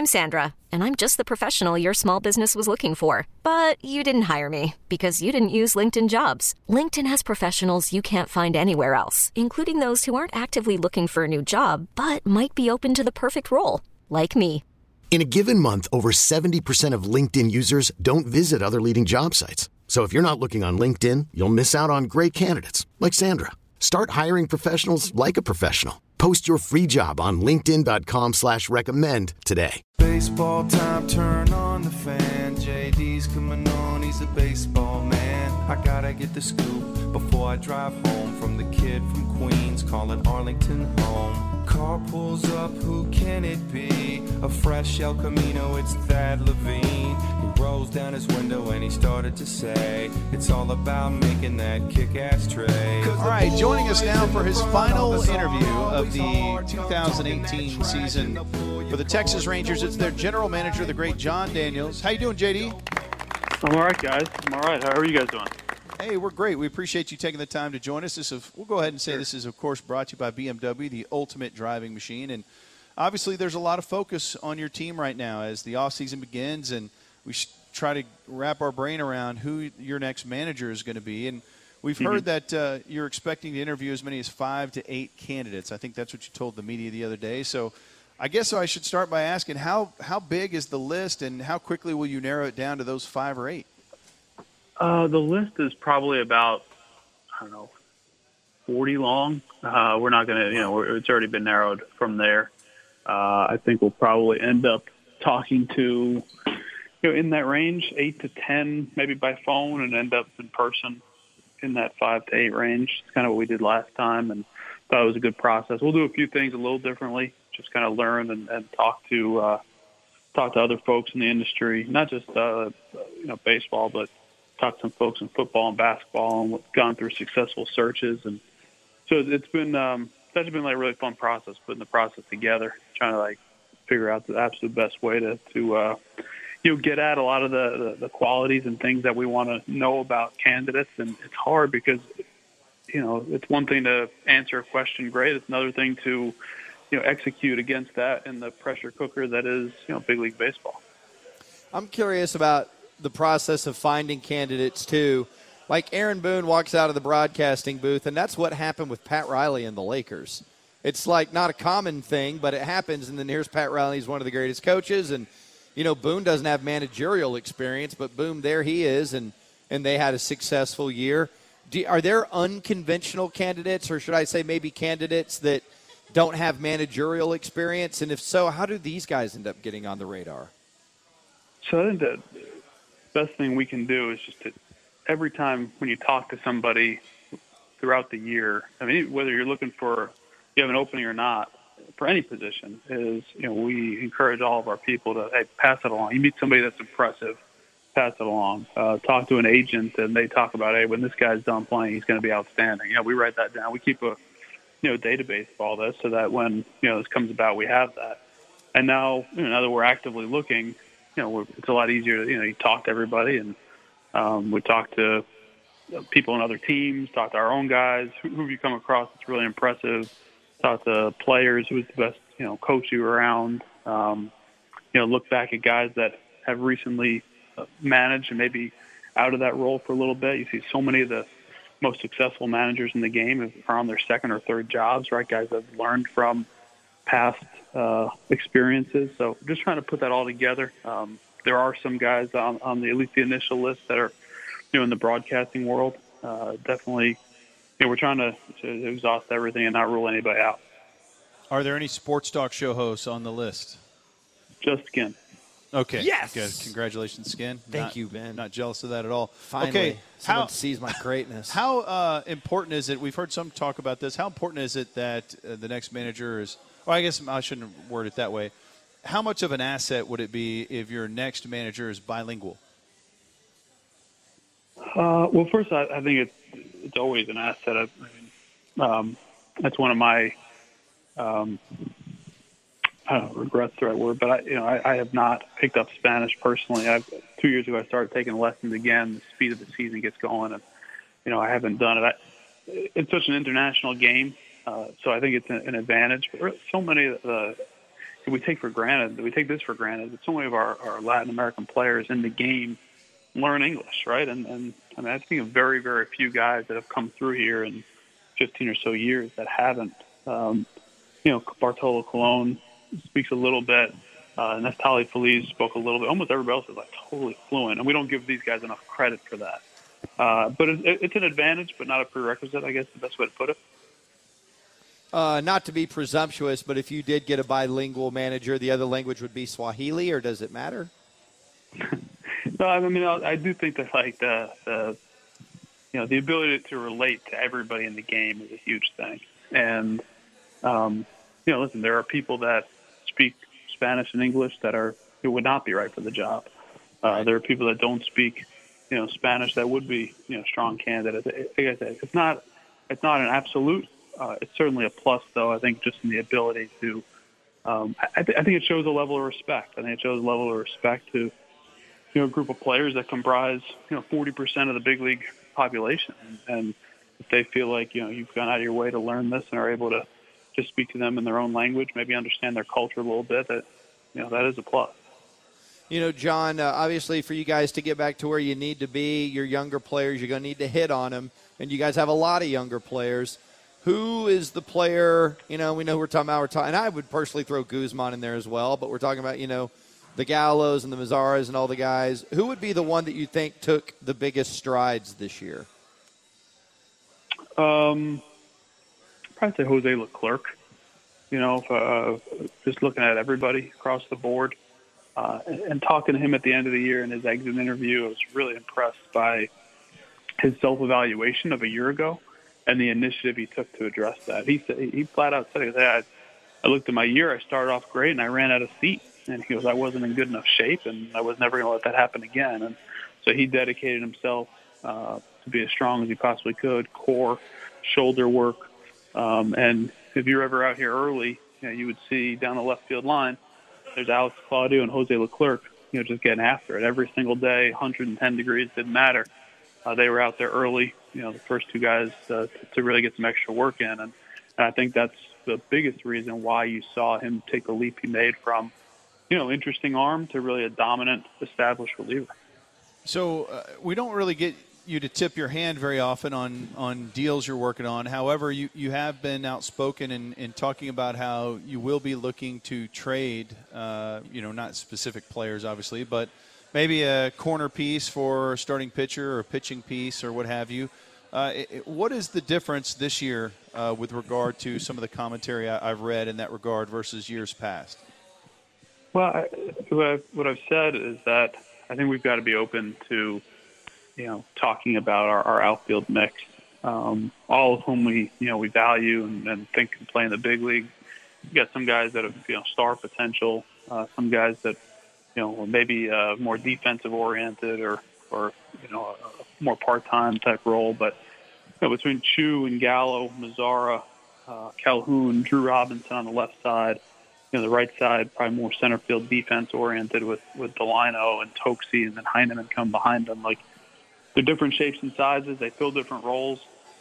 I'm Sandra, and I'm just the professional your small business was looking for. But you didn't hire me because you didn't use LinkedIn Jobs. LinkedIn has professionals you can't find anywhere else, including those who aren't actively looking for a new job, but might be open to the perfect role, like me. In a given month, over 70% of LinkedIn users don't visit other leading job sites. So if you're not looking on LinkedIn, you'll miss out on great candidates like Sandra. Start hiring professionals like a professional. Post your free job on linkedin.com/recommend today. Baseball time, turn on the fan. JD's coming on, he's a baseball man. I gotta get the scoop before I drive home from the kid from Queens calling Arlington home. Car pulls up, who can it be? A fresh El Camino, it's Thad Levine. He rolls down his window and he started to say, it's all about making that kick-ass trade. All right, joining us now for his final interview of the 2018 season for the Texas Rangers, it's their general manager, the great Jon Daniels. How you doing, JD? I'm all right, guys. I'm all right. How are you guys doing? Hey, we're great. We appreciate you taking the time to join us. We'll go ahead and say this is, of course, brought to you by BMW, the ultimate driving machine. And obviously there's a lot of focus on your team right now as the offseason begins, and we try to wrap our brain around who your next manager is going to be. And we've heard that you're expecting to interview as many as 5 to 8 candidates. I think that's what you told the media the other day. So I guess I should start by asking, how big is the list, and how quickly will you narrow it down to those 5 or 8? The list is probably about, 40 long. We're not going to, it's already been narrowed from there. I think we'll probably end up talking to, in that range, 8 to 10, maybe by phone, and end up in person in that 5 to 8 range. It's kind of what we did last time, and thought it was a good process. We'll do a few things a little differently, just kind of learn and talk to other folks in the industry, not just, baseball, but talked to some folks in football and basketball and gone through successful searches. And so it's been, that's been like a really fun process, putting the process together, trying to figure out the absolute best way to get at a lot of the qualities and things that we want to know about candidates. And it's hard because, it's one thing to answer a question great. It's another thing to, execute against that in the pressure cooker that is, big league baseball. I'm curious about the process of finding candidates too. Like Aaron Boone walks out of the broadcasting booth, and that's what happened with Pat Riley and the Lakers. It's not a common thing, but it happens. And then here's Pat Riley. He's one of the greatest coaches, and Boone doesn't have managerial experience, but boom, there he is, and they had a successful year. Are there unconventional candidates, or should I say maybe candidates that don't have managerial experience? And if so, how do these guys end up getting on the radar? So I think the best thing we can do is just to, every time when you talk to somebody throughout the year, whether you're looking for, you have an opening or not, for any position, is, we encourage all of our people to, hey, pass it along. You meet somebody that's impressive, pass it along. Talk to an agent, and they talk about, hey, when this guy's done playing, he's going to be outstanding. We write that down. We keep a database of all this so that when, this comes about, we have that. And now, now that we're actively looking, it's a lot easier to, you talk to everybody, and we talk to people on other teams, talk to our own guys, who have you come across that's really impressive, talk to players, who's the best, coach you around, look back at guys that have recently managed and maybe out of that role for a little bit. You see so many of the most successful managers in the game are on their second or third jobs, right? Guys that have learned from past experiences. So just trying to put that all together. There are some guys on the, at least the initial list, that are, in the broadcasting world. Definitely, we're trying to exhaust everything and not rule anybody out. Are there any sports talk show hosts on the list? Just Skin. Okay. Yes. Good. Congratulations, Skin. Thank you, Ben. Not jealous of that at all. Finally, okay. Someone sees my greatness. How important is it? We've heard some talk about this. How important is it that the next manager is? Well, I guess I shouldn't word it that way. How much of an asset would it be if your next manager is bilingual? Well, first, I think it's always an asset. That's one of my I don't know, regret's the right word, but I have not picked up Spanish personally. 2 years ago I started taking lessons again. The speed of the season gets going, and I haven't done it. It's such an international game, so I think it's an advantage. But so many of the we take for granted. We take this for granted. That so many of our Latin American players in the game learn English, right? And I mean, I think of very, very few guys that have come through here in 15 or so years that haven't. Bartolo Colon speaks a little bit. Neftali Feliz spoke a little bit. Almost everybody else is like totally fluent, and we don't give these guys enough credit for that. But it's an advantage, but not a prerequisite, I guess, the best way to put it. Not to be presumptuous, but if you did get a bilingual manager, the other language would be Swahili, or does it matter? No, I mean, I do think that like the ability to relate to everybody in the game is a huge thing. And listen, there are people that speak Spanish and English that would not be right for the job. There are people that don't speak, Spanish that would be, strong candidates. Like I said, it's not an absolute. It's certainly a plus, though. I think just in the ability to, I think it shows a level of respect. I think it shows a level of respect to, a group of players that comprise, 40% of the big league population. And if they feel like, you've gone out of your way to learn this and are able to just speak to them in their own language, maybe understand their culture a little bit, that is a plus. John, obviously for you guys to get back to where you need to be, your younger players, you're going to need to hit on them. And you guys have a lot of younger players. Who is the player, we know we're talking about, and I would personally throw Guzman in there as well, but we're talking about, the Gallos and the Mazzaras and all the guys. Who would be the one that you think took the biggest strides this year? Probably say Jose Leclerc. Just looking at everybody across the board and talking to him at the end of the year in his exit interview, I was really impressed by his self-evaluation of a year ago and the initiative he took to address that. He flat out said, I looked at my year, I started off great, and I ran out of feet. And he goes, I wasn't in good enough shape, and I was never going to let that happen again. And so he dedicated himself to be as strong as he possibly could, core, shoulder work. And if you're ever out here early, you would see down the left field line, there's Alex Claudio and Jose Leclerc, just getting after it every single day, 110 degrees, didn't matter. They were out there early, the first two guys to really get some extra work in. And I think that's the biggest reason why you saw him take the leap he made from, interesting arm to really a dominant, established reliever. So we don't really get you to tip your hand very often on deals you're working on. However, you have been outspoken in talking about how you will be looking to trade, not specific players, obviously, but maybe a corner piece for a starting pitcher or a pitching piece or what have you. What is the difference this year with regard to some of the commentary I've read in that regard versus years past? Well, what I've said is that I think we've got to be open to, talking about our outfield mix, all of whom we value and think can play in the big league. We've got some guys that have, star potential, some guys that, maybe more defensive oriented or a more part-time type role. But between Chu and Gallo, Mazzara, Calhoun, Drew Robinson on the left side, the right side, probably more center field defense oriented with Delino and Toxie, and then Heineman come behind them. Like, they're different shapes and sizes. They fill different roles,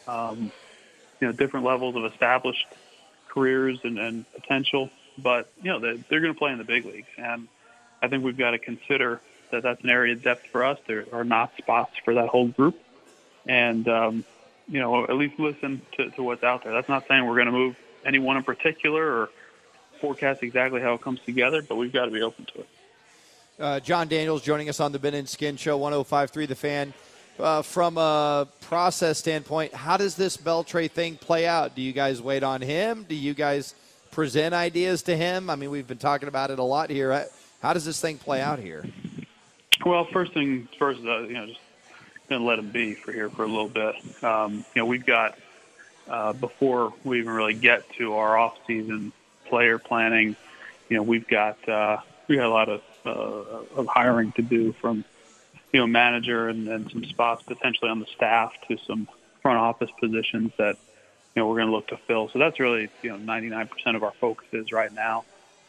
different levels of established careers and potential. But, they're going to play in the big leagues. And I think we've got to consider that that's an area of depth for us. There are not spots for that whole group. And, at least listen to what's out there. That's not saying we're going to move anyone in particular or forecast exactly how it comes together, but we've got to be open to it. John Daniels joining us on the Ben and Skin Show, 105.3 The Fan. From a process standpoint, how does this Beltre thing play out? Do you guys wait on him? Do you guys present ideas to him? I mean, we've been talking about it a lot here. How does this thing play out here? Well, first thing first, just going to let him be for a little bit. We've got, before we even really get to our off-season player planning, we've got a lot of hiring to do, from manager and some spots potentially on the staff to some front office positions that we're going to look to fill. So that's really 99% of our focus is right now.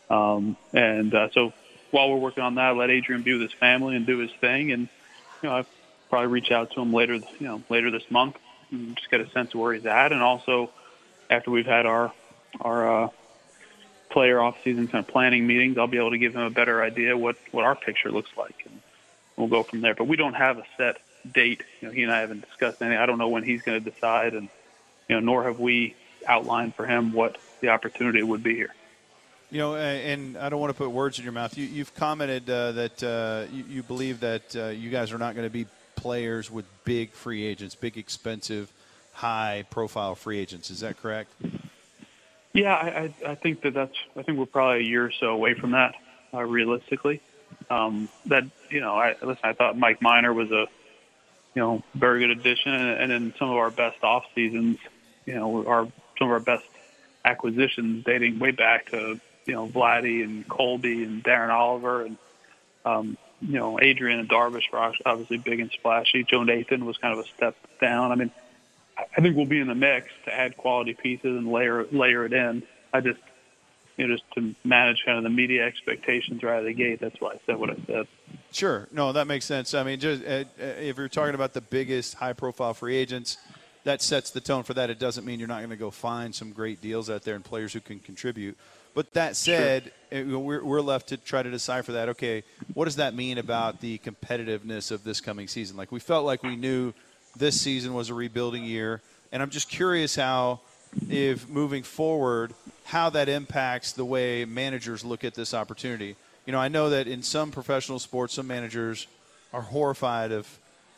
So while we're working on that, let Adrian be with his family and do his thing, and I'll probably reach out to him later this month and just get a sense of where he's at, and also after we've had our player off-season kind of planning meetings, I'll be able to give him a better idea what our picture looks like, and we'll go from there. But we don't have a set date. He and I haven't discussed anything. I don't know when he's going to decide, and nor have we outlined for him what the opportunity would be here. And I don't want to put words in your mouth. You've commented that you believe that you guys are not going to be players with big free agents, big, expensive, high-profile free agents. Is that correct? Yeah, I think I think we're probably a year or so away from that, realistically. I thought Mike Minor was a very good addition, and in some of our best off seasons, some of our best acquisitions dating way back to Vladdy and Colby and Darren Oliver and Adrian and Darvish were obviously big and splashy. Joe Nathan was kind of a step down. I mean, I think we'll be in the mix to add quality pieces and layer it in. I just to manage kind of the media expectations right out of the gate. That's why I said what I said. Sure. No, that makes sense. I mean, just if you're talking about the biggest high-profile free agents, that sets the tone for that. It doesn't mean you're not going to go find some great deals out there and players who can contribute. But that said, sure, we're left to try to decipher that. Okay, what does that mean about the competitiveness of this coming season? Like, we felt like we knew this season was a rebuilding year, and I'm just curious if moving forward, how that impacts the way managers look at this opportunity. I know that in some professional sports, some managers are horrified of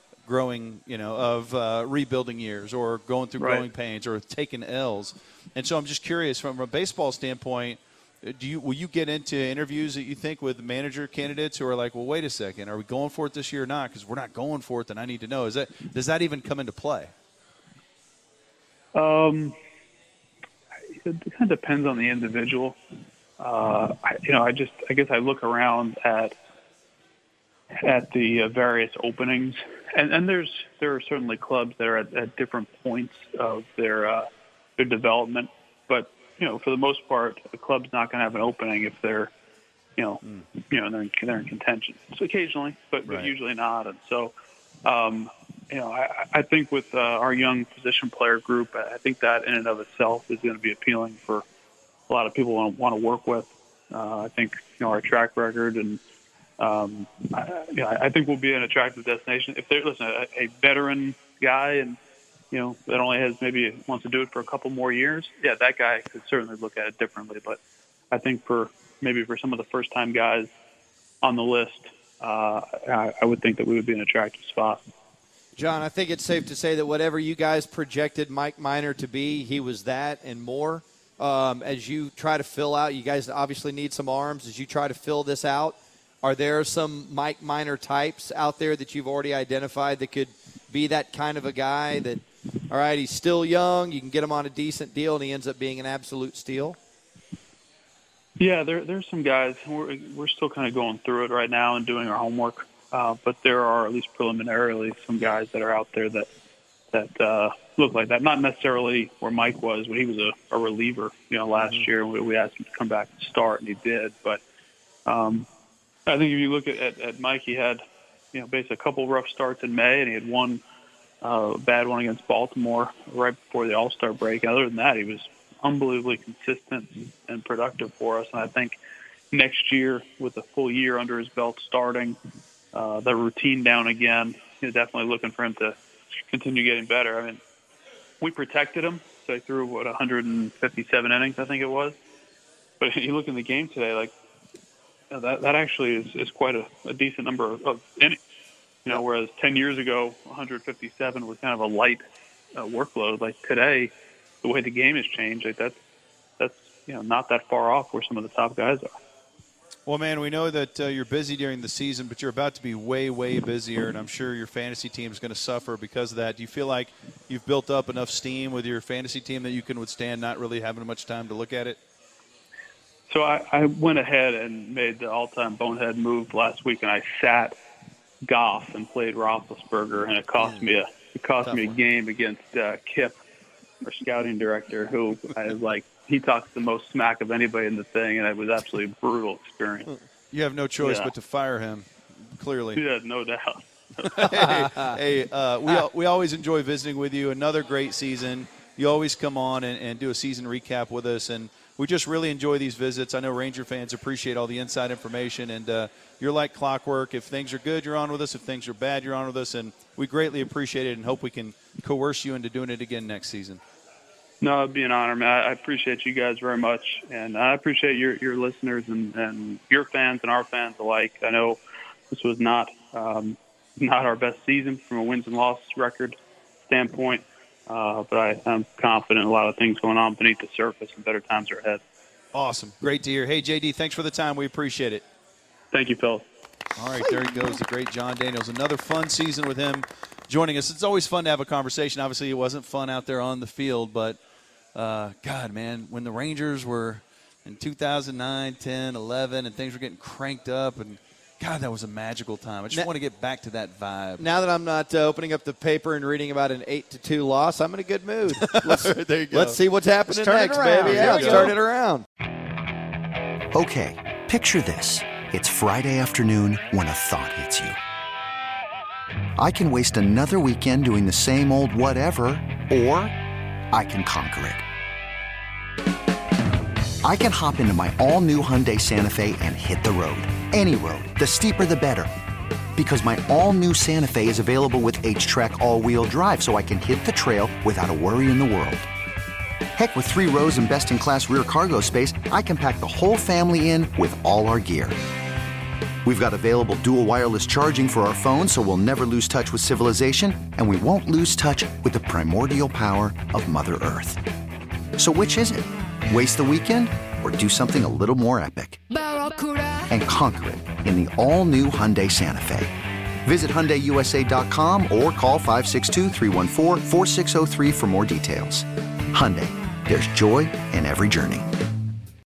rebuilding years or going through growing pains or taking L's. And so I'm just curious, from a baseball standpoint, will you get into interviews that you think with manager candidates who are like, well, wait a second, are we going for it this year or not? Because we're not going for it, then I need to know. Does that even come into play? It kind of depends on the individual. I guess I look around at the various openings, and there are certainly clubs that are at different points of their development. But for the most part, the club's not going to have an opening if they're they're in contention. So occasionally, but usually not. And so I think with our young position player group, I think that in and of itself is going to be appealing for a lot of people want to work with. I think our track record and I think we'll be an attractive destination. If there's a veteran guy and that only wants to do it for a couple more years, yeah, that guy could certainly look at it differently. But I think for some of the first time guys on the list, I would think that we would be an attractive spot. John, I think it's safe to say that whatever you guys projected Mike Minor to be, he was that and more. As you try to fill out, you guys obviously need some arms. As you try to fill this out, are there some Mike Minor types out there that you've already identified that could be that kind of a guy that, all right, he's still young, you can get him on a decent deal, and he ends up being an absolute steal? Yeah, there's some guys. We're still kind of going through it right now and doing our homework. But there are, at least preliminarily, some guys that are out there that look like that. Not necessarily where Mike was when he was a reliever, last year. We asked him to come back and start, and he did. But I think if you look at Mike, he had, basically a couple rough starts in May, and he had one bad one against Baltimore right before the All-Star break. Other than that, he was unbelievably consistent and productive for us. And I think next year, with a full year under his belt starting, the routine down again, definitely looking for him to continue getting better. I mean, we protected him, so he threw 157 innings, I think it was. But you look in the game today, like that actually is quite a decent number of innings. Whereas 10 years ago, 157 was kind of a light workload. Like today, the way the game has changed, like that's not that far off where some of the top guys are. Well, man, we know that you're busy during the season, but you're about to be way, way busier, and I'm sure your fantasy team is going to suffer because of that. Do you feel like you've built up enough steam with your fantasy team that you can withstand not really having much time to look at it? So I went ahead and made the all-time bonehead move last week, and I sat Goff and played Roethlisberger, and it cost me a game against Kip, our scouting director, who I was like, he talks the most smack of anybody in the thing, and it was absolutely a brutal experience. You have no choice but to fire him, clearly. Yeah, no doubt. We always enjoy visiting with you. Another great season. You always come on and do a season recap with us, and we just really enjoy these visits. I know Ranger fans appreciate all the inside information, and you're like clockwork. If things are good, you're on with us. If things are bad, you're on with us, and we greatly appreciate it and hope we can coerce you into doing it again next season. No, it'd be an honor, man. I appreciate you guys very much, and I appreciate your listeners and your fans and our fans alike. I know this was not our best season from a wins and losses record standpoint, but I'm confident a lot of things going on beneath the surface and better times are ahead. Awesome. Great to hear. Hey, JD, thanks for the time. We appreciate it. Thank you, Phil. All right, there he goes, the great Jon Daniels. Another fun season with him joining us. It's always fun to have a conversation. Obviously, it wasn't fun out there on the field, but God, man, when the Rangers were in 2009, 10, 11, and things were getting cranked up, and God, that was a magical time. I just want to get back to that vibe. Now that I'm not opening up the paper and reading about an 8-2 loss, I'm in a good mood. There you go. Let's see what's happening next, baby. Yeah, let's turn it around. Okay, picture this. It's Friday afternoon when a thought hits you. I can waste another weekend doing the same old whatever, or I can conquer it. I can hop into my all-new Hyundai Santa Fe and hit the road. Any road. The steeper, the better. Because my all-new Santa Fe is available with H-Track all-wheel drive, so I can hit the trail without a worry in the world. Heck, with 3 rows and best-in-class rear cargo space, I can pack the whole family in with all our gear. We've got available dual wireless charging for our phones, so we'll never lose touch with civilization, and we won't lose touch with the primordial power of Mother Earth. So which is it? Waste the weekend or do something a little more epic? And conquer it in the all-new Hyundai Santa Fe. Visit HyundaiUSA.com or call 562-314-4603 for more details. Hyundai, there's joy in every journey.